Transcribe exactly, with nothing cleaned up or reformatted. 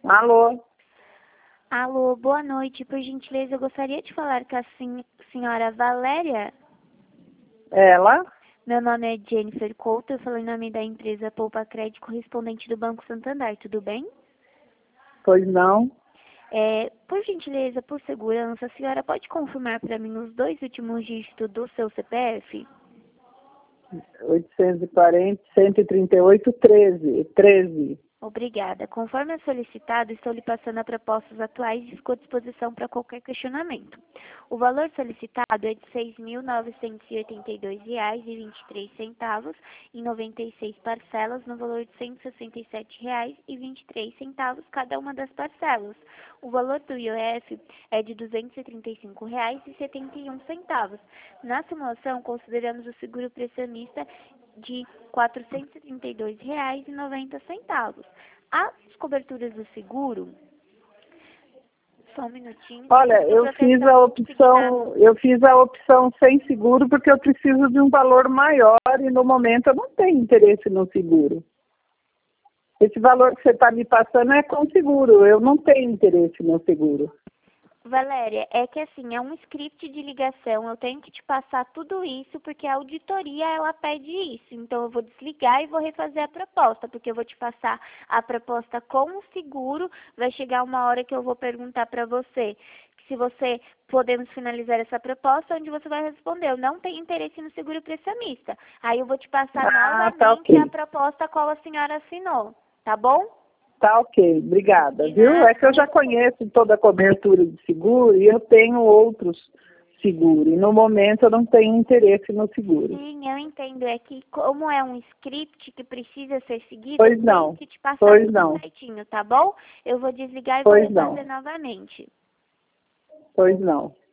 Alô? Alô, boa noite. Por gentileza, eu gostaria de falar com a sen- senhora Valéria. Ela? Meu nome é Jennifer Couto, eu falo em nome da empresa Poupa Crédito, correspondente do Banco Santander, tudo bem? Pois não. É, por gentileza, por segurança, a senhora pode confirmar para mim os dois últimos dígitos do seu C P F? oitocentos e quarenta, cento e trinta e oito, treze. treze. Obrigada. Conforme solicitado, estou lhe passando as propostas atuais e ficou à disposição para qualquer questionamento. O valor solicitado é de seis mil novecentos e oitenta e dois reais e vinte e três centavos em noventa e seis parcelas, no valor de cento e sessenta e sete reais e vinte e três centavos cada uma das parcelas. O valor do I O F é de duzentos e trinta e cinco reais e setenta e um centavos. Na simulação, consideramos o seguro pressionista de quatrocentos e trinta e dois reais e noventa centavos. As coberturas do seguro, só um minutinho. Olha, Seguro eu fiz proteção a consignada. opção, eu fiz a opção sem seguro porque eu preciso de um valor maior e no momento eu não tenho interesse no seguro. Esse valor que você está me passando é com seguro, eu não tenho interesse no seguro. Valéria, é que assim, é um script de ligação, eu tenho que te passar tudo isso, porque a auditoria, ela pede isso. Então, eu vou desligar e vou refazer a proposta, porque eu vou te passar a proposta com o seguro, vai chegar uma hora que eu vou perguntar para você se você podemos finalizar essa proposta, onde você vai responder, eu não tenho interesse no seguro pressionista. Aí eu vou te passar Ah, tá novamente ok. a proposta a qual a senhora assinou, tá bom? Tá ok, obrigada, De viu? nada. É que eu já conheço toda a cobertura de seguro e eu tenho outros seguros. E no momento eu não tenho interesse no seguro. Sim, eu entendo. É que como é um script que precisa ser seguido, Pois eu tenho não, que te passar pois tudo não, certinho, tá bom? Eu vou desligar e vou pois refazer não, novamente. pois não.